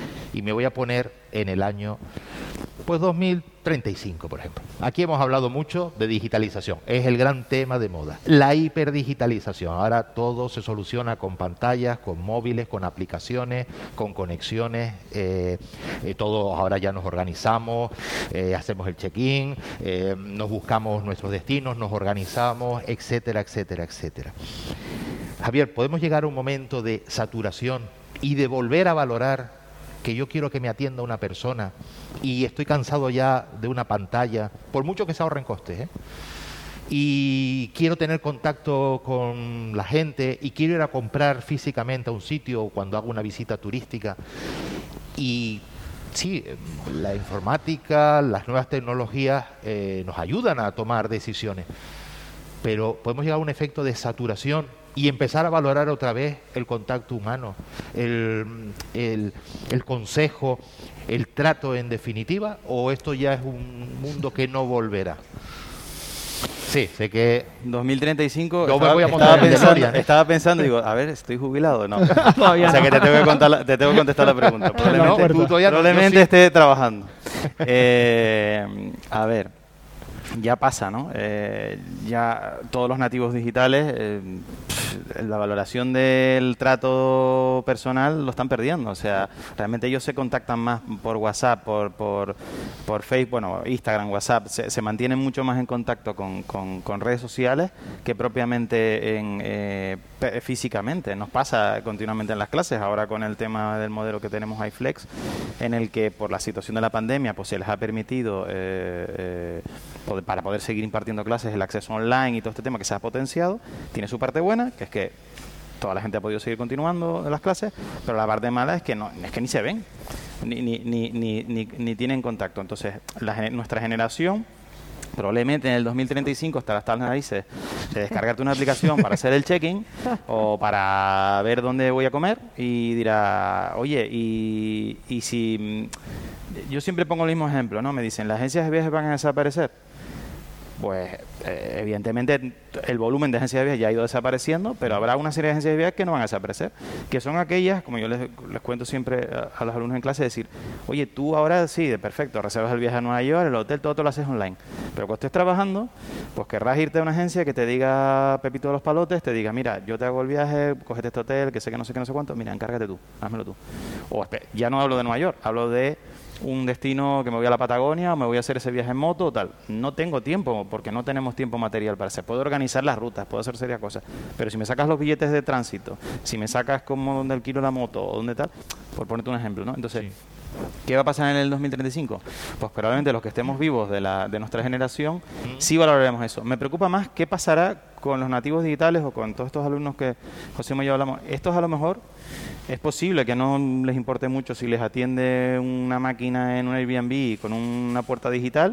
Y me voy a poner en el año pues dos mil treinta y cinco, por ejemplo. Aquí hemos hablado mucho de digitalización. Es el gran tema de moda. La hiperdigitalización. Ahora todo se soluciona con pantallas, con móviles, con aplicaciones, con conexiones. Eh, eh, todos ahora ya nos organizamos, eh, hacemos el check-in, eh, nos buscamos nuestros destinos, nos organizamos, etcétera, etcétera, etcétera. Javier, ¿podemos llegar a un momento de saturación y de volver a valorar que yo quiero que me atienda una persona y estoy cansado ya de una pantalla, por mucho que se ahorren costes, ¿eh? Y quiero tener contacto con la gente y quiero ir a comprar físicamente a un sitio cuando hago una visita turística? Y sí, la informática, las nuevas tecnologías eh, nos ayudan a tomar decisiones, pero podemos llegar a un efecto de saturación y empezar a valorar otra vez el contacto humano, el, el, el consejo, el trato en definitiva, o esto ya es un mundo que no volverá. Sí, sé que dos mil treinta y cinco yo estaba, me voy a montar estaba, en pensando, DeLorean, ¿eh? estaba pensando, digo, a ver, ¿estoy jubilado o no? O sea que te tengo que, contar la, te tengo que contestar la pregunta. Probablemente, no, tú todavía no, probablemente sí. esté trabajando. Eh, a ver, ya pasa, ¿no? Eh, ya todos los nativos digitales, eh, la valoración del trato personal lo están perdiendo. O sea, realmente ellos se contactan más por WhatsApp, por por, por Facebook, bueno, Instagram, WhatsApp, se, se mantienen mucho más en contacto con, con, con redes sociales que propiamente en, eh, físicamente. Nos pasa continuamente en las clases, ahora con el tema del modelo que tenemos iFlex, en el que por la situación de la pandemia pues se les ha permitido eh, eh, poder, para poder seguir impartiendo clases, el acceso online y todo este tema que se ha potenciado. Tiene su parte buena, que es que toda la gente ha podido seguir continuando las clases, pero la parte mala es que no es que ni se ven, ni, ni, ni, ni, ni, ni tienen contacto. Entonces, la, nuestra generación probablemente en el dos mil treinta y cinco estará hasta las narices de descargarte una aplicación para hacer el check-in o para ver dónde voy a comer y dirá, oye, y, y si... Yo siempre pongo el mismo ejemplo, ¿no? Me dicen, ¿las agencias de viajes van a desaparecer? pues eh, evidentemente el volumen de agencias de viajes ya ha ido desapareciendo, pero habrá una serie de agencias de viajes que no van a desaparecer, que son aquellas, como yo les, les cuento siempre a, a los alumnos en clase, decir, oye, tú ahora sí, de perfecto, reservas el viaje a Nueva York, el hotel, todo, todo lo haces online, pero cuando estés trabajando, pues querrás irte a una agencia que te diga Pepito de los Palotes, te diga, mira, yo te hago el viaje, cógete este hotel, que sé que no sé qué, no sé cuánto, mira, encárgate tú, házmelo tú. O ya no hablo de Nueva York, hablo de un destino que me voy a la Patagonia o me voy a hacer ese viaje en moto o tal. No tengo tiempo porque no tenemos tiempo material para hacer. Puedo organizar las rutas, puedo hacer serias cosas, pero si me sacas los billetes de tránsito, si me sacas como dónde alquilo la moto o dónde tal, por ponerte un ejemplo, ¿no? Entonces, sí. ¿Qué va a pasar en el dos mil treinta y cinco? Pues probablemente los que estemos vivos de, la, de nuestra generación mm. sí valoraremos eso. Me preocupa más qué pasará con los nativos digitales o con todos estos alumnos que José y yo hablamos. Estos a lo mejor es posible que no les importe mucho si les atiende una máquina en un Airbnb con una puerta digital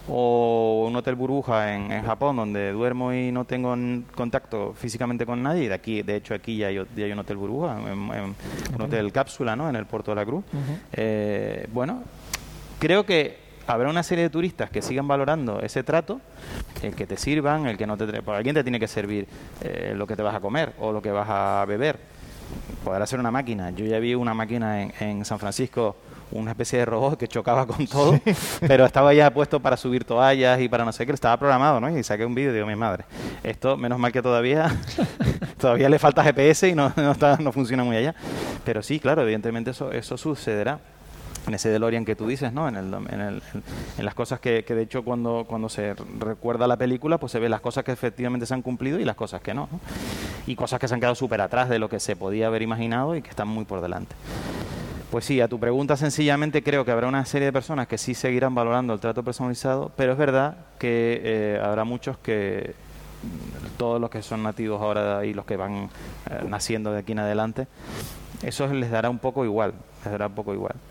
o un hotel burbuja en, en Japón donde duermo y no tengo contacto físicamente con nadie. De aquí, de hecho, aquí ya hay, ya hay un hotel burbuja, en, en, un hotel cápsula, ¿no? En el Puerto de la Cruz. Uh-huh. eh, bueno, creo que habrá una serie de turistas que sigan valorando ese trato, el que te sirvan, el que no te... Por alguien te tiene que servir eh, lo que te vas a comer o lo que vas a beber. Podrá ser una máquina. Yo ya vi una máquina en, en San Francisco, una especie de robot que chocaba con todo, sí. pero estaba ya puesto para subir toallas y para no sé qué, estaba programado, ¿no? Y saqué un vídeo y digo, mi madre, esto, menos mal que todavía todavía le falta G P S y no, no, está, no funciona muy allá. Pero sí, claro, evidentemente eso, eso sucederá. En ese DeLorean que tú dices, ¿no? En, el, en, el, en las cosas que, que de hecho cuando, cuando se recuerda la película, pues se ve las cosas que efectivamente se han cumplido y las cosas que no, ¿no? Y cosas que se han quedado súper atrás de lo que se podía haber imaginado y que están muy por delante. Pues sí, a tu pregunta sencillamente creo que habrá una serie de personas que sí seguirán valorando el trato personalizado, pero es verdad que eh, habrá muchos que, todos los que son nativos ahora y los que van eh, naciendo de aquí en adelante, eso les dará un poco igual, les dará un poco igual.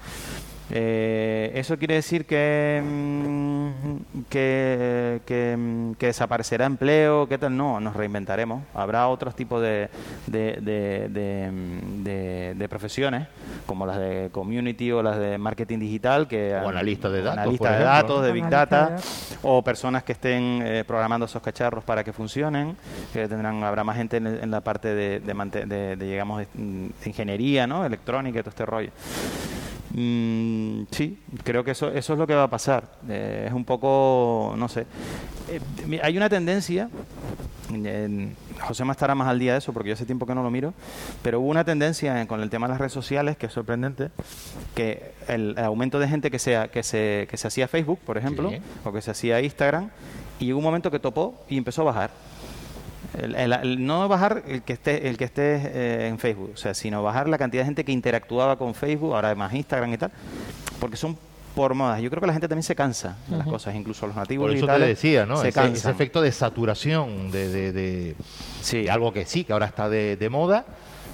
Eh, eso quiere decir que, que, que, que desaparecerá empleo, ¿qué tal? No, nos reinventaremos. Habrá otros tipos de, de, de, de, de, de profesiones, como las de community o las de marketing digital, que o analistas de datos, analistas de ejemplo, datos, ¿no? de Big Data, o personas que estén eh, programando esos cacharros para que funcionen, que tendrán, habrá más gente en, en la parte de, de, de, de, de digamos, de, de ingeniería, ¿no? Electrónica y todo este rollo. Mm, sí, creo que eso, eso es lo que va a pasar. Eh, es un poco, no sé. Eh, hay una tendencia, eh, José me estará más al día de eso porque yo hace tiempo que no lo miro, pero hubo una tendencia en, con el tema de las redes sociales que es sorprendente, que el, el aumento de gente que, sea, que, se, que se hacía Facebook, por ejemplo, sí. o que se hacía Instagram, y llegó un momento que topó y empezó a bajar. El, el, el, no bajar el que esté el que esté eh, en Facebook, o sea, sino bajar la cantidad de gente que interactuaba con Facebook, ahora además Instagram y tal, porque son por modas. Yo creo que la gente también se cansa de uh-huh. las cosas, incluso los nativos por eso digitales te decía, ¿no? se ese, cansan. ese efecto de saturación de, de, de, sí. de algo que sí, que ahora está de, de moda.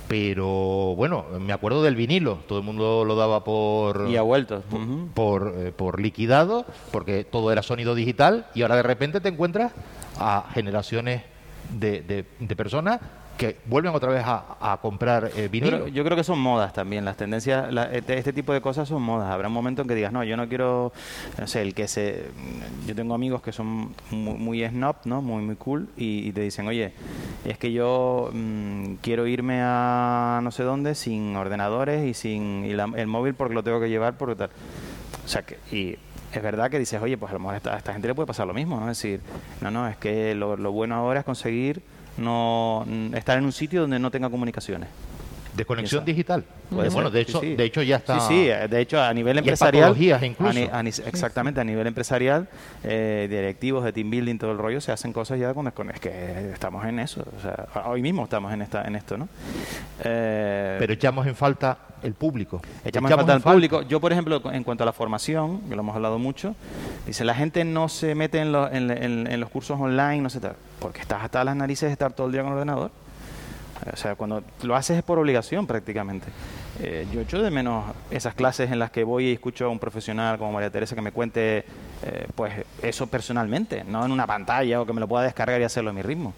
Pero bueno, me acuerdo del vinilo, todo el mundo lo daba por y ha vuelto por, uh-huh. por, eh, por liquidado, porque todo era sonido digital, y ahora de repente te encuentras a generaciones de, de, de personas que vuelven otra vez a, a comprar eh, vinilo. Yo creo, yo creo que son modas también, las tendencias, la, este, este tipo de cosas son modas. Habrá un momento en que digas, no, yo no quiero, no sé, el que se... Yo tengo amigos que son muy, muy snob, ¿no? Muy, muy cool, y, y te dicen, oye, es que yo mmm, quiero irme a no sé dónde sin ordenadores y sin y la, el móvil porque lo tengo que llevar por tal. O sea, que... Y, es verdad que dices, oye, pues a lo mejor a esta, a esta gente le puede pasar lo mismo, ¿no? Es decir, no, no, es que lo, lo bueno ahora es conseguir no estar en un sitio donde no tenga comunicaciones. Desconexión digital. Puede bueno, ser, de hecho, sí, sí. de hecho ya está. Sí, sí, de hecho a nivel empresarial. Incluso. A ni, a ni, exactamente, a nivel empresarial, eh, directivos de team building, todo el rollo, se hacen cosas ya con desconexión. Es que estamos en eso, o sea, hoy mismo estamos en esta, en esto, ¿no? Eh, Pero echamos en falta el público. Echamos, echamos en falta el público. Yo, por ejemplo, en cuanto a la formación, que lo hemos hablado mucho, dice la gente no se mete en, lo, en, en, en los cursos online, no sé tal, porque estás hasta las narices de estar todo el día con el ordenador. O sea, cuando lo haces es por obligación prácticamente. Eh, yo echo de menos esas clases en las que voy y escucho a un profesional como María Teresa que me cuente eh, pues eso personalmente, no en una pantalla o que me lo pueda descargar y hacerlo a mi ritmo.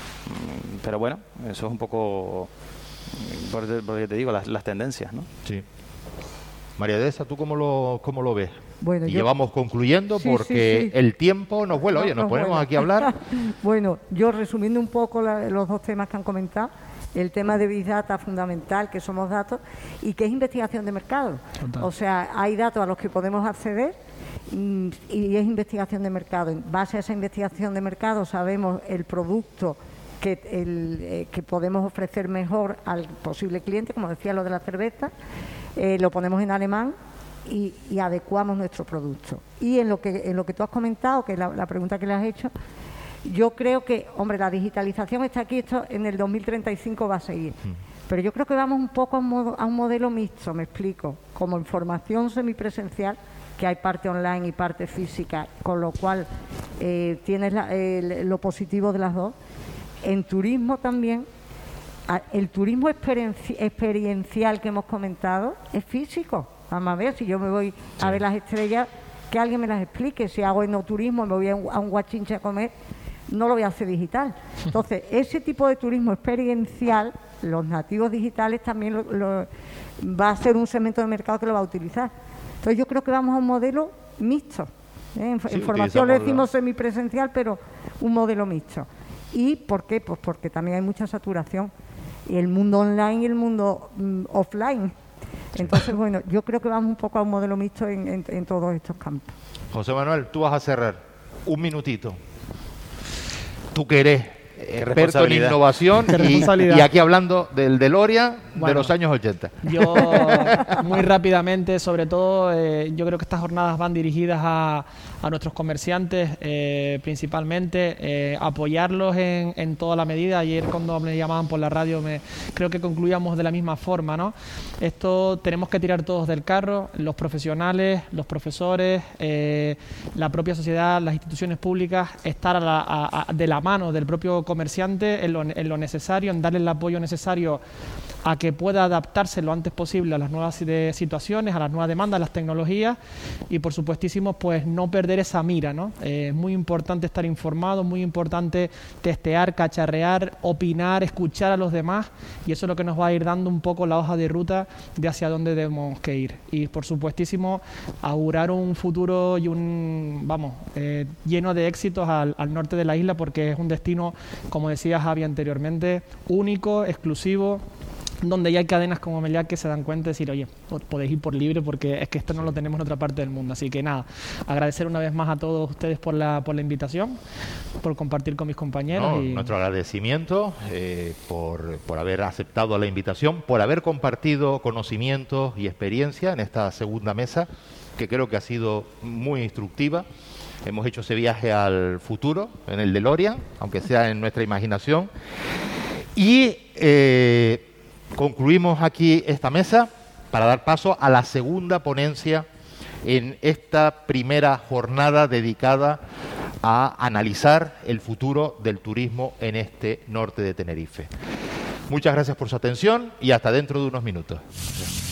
Pero bueno, eso es un poco, por, por te digo, las, las tendencias, ¿no? Sí. María Teresa, ¿tú cómo lo, cómo lo ves? Bueno, y yo... llevamos concluyendo sí, porque sí, sí. el tiempo nos vuela. Oye, nos, nos ponemos vuela. aquí a hablar. Bueno, yo resumiendo un poco la, los dos temas que han comentado, el tema de Big Data fundamental, que somos datos, y que es investigación de mercado. Total. O sea, hay datos a los que podemos acceder y, y es investigación de mercado. En base a esa investigación de mercado sabemos el producto que, el, eh, que podemos ofrecer mejor al posible cliente, como decía lo de la cerveza, eh, lo ponemos en alemán y, y adecuamos nuestro producto. Y en lo que, en lo que tú has comentado, que es la, la pregunta que le has hecho, yo creo que, hombre, la digitalización está aquí, esto en el dos mil treinta y cinco va a seguir. Pero yo creo que vamos un poco a un, modo, a un modelo mixto, me explico, como información semipresencial, que hay parte online y parte física, con lo cual eh, tienes la, el, lo positivo de las dos. En turismo también, el turismo experienci experiencial que hemos comentado es físico. Vamos a ver, si yo me voy sí. a ver las estrellas, que alguien me las explique. Si hago enoturismo, me voy a un, a un guachinche a comer, no lo voy a hacer digital. Entonces, ese tipo de turismo experiencial, los nativos digitales también lo, lo, va a ser un segmento de mercado que lo va a utilizar. Entonces, yo creo que vamos a un modelo mixto. ¿eh? En, sí, en formación le decimos la... semipresencial, pero un modelo mixto. ¿Y por qué? Pues porque también hay mucha saturación. Y el mundo online y el mundo mm, offline. Entonces, bueno, yo creo que vamos un poco a un modelo mixto en, en, en todos estos campos. José Manuel, tú vas a cerrar un minutito. Tú que eres experto en innovación y, y aquí hablando del DeLorean bueno, de los años ochenta. Yo, muy rápidamente, sobre todo, eh, yo creo que estas jornadas van dirigidas a, a nuestros comerciantes, eh, principalmente, eh, apoyarlos en, en toda la medida. Ayer cuando me llamaban por la radio, me, creo que concluíamos de la misma forma, ¿no? Esto tenemos que tirar todos del carro, los profesionales, los profesores, eh, la propia sociedad, las instituciones públicas, estar a la, a, a, de la mano del propio comerciante en lo, en lo necesario, en darle el apoyo necesario a que pueda adaptarse lo antes posible a las nuevas de situaciones, a las nuevas demandas, a las tecnologías y por supuestísimo pues no perder esa mira, ¿no? Eh, es muy importante estar informado, muy importante testear, cacharrear, opinar, escuchar a los demás y eso es lo que nos va a ir dando un poco la hoja de ruta de hacia dónde debemos que ir y por supuestísimo augurar un futuro y un, vamos, eh, lleno de éxitos al, al norte de la isla porque es un destino, como decía Javi anteriormente, único, exclusivo, donde ya hay cadenas como Meliá que se dan cuenta de decir, oye, podéis ir por libre porque es que esto no lo tenemos en otra parte del mundo. Así que nada, agradecer una vez más a todos ustedes por la, por la invitación, por compartir con mis compañeros. No, y... Nuestro agradecimiento eh, por, por haber aceptado la invitación, por haber compartido conocimientos y experiencia en esta segunda mesa, que creo que ha sido muy instructiva. Hemos hecho ese viaje al futuro en el DeLorean, aunque sea en nuestra imaginación. Y... Eh, concluimos aquí esta mesa para dar paso a la segunda ponencia en esta primera jornada dedicada a analizar el futuro del turismo en este norte de Tenerife. Muchas gracias por su atención y hasta dentro de unos minutos.